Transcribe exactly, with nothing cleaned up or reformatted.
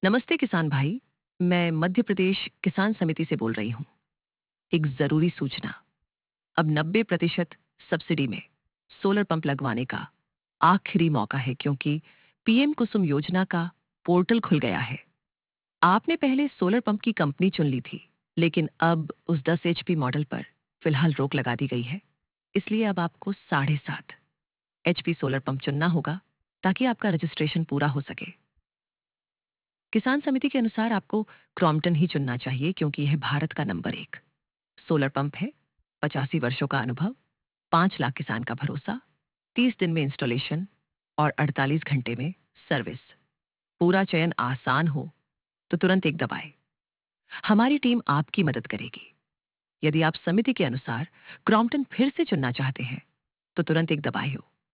नमस्ते किसान भाई। मैं मध्य प्रदेश किसान समिति से बोल रही हूँ। एक जरूरी सूचना। अब नब्बे प्रतिशत सब्सिडी में सोलर पंप लगवाने का आखिरी मौका है, क्योंकि पीएम कुसुम योजना का पोर्टल खुल गया है। आपने पहले सोलर पंप की कंपनी चुन ली थी, लेकिन अब उस दस एचपी मॉडल पर फिलहाल रोक लगा दी गई है। इसलिए अब आपको साढ़े सात एचपी सोलर पंप चुनना होगा, ताकि आपका रजिस्ट्रेशन पूरा हो सके। किसान समिति के अनुसार आपको क्रॉम्पटन ही चुनना चाहिए, क्योंकि यह भारत का नंबर एक सोलर पंप है। पचासी वर्षों का अनुभव, पांच लाख किसान का भरोसा, तीस दिन में इंस्टॉलेशन और अड़तालीस घंटे में सर्विस। पूरा चयन आसान हो तो तुरंत एक दबाएं। हमारी टीम आपकी मदद करेगी। यदि आप समिति के अनुसार क्रॉम्पटन फिर से चुनना चाहते हैं तो तुरंत एक दबाएं हो।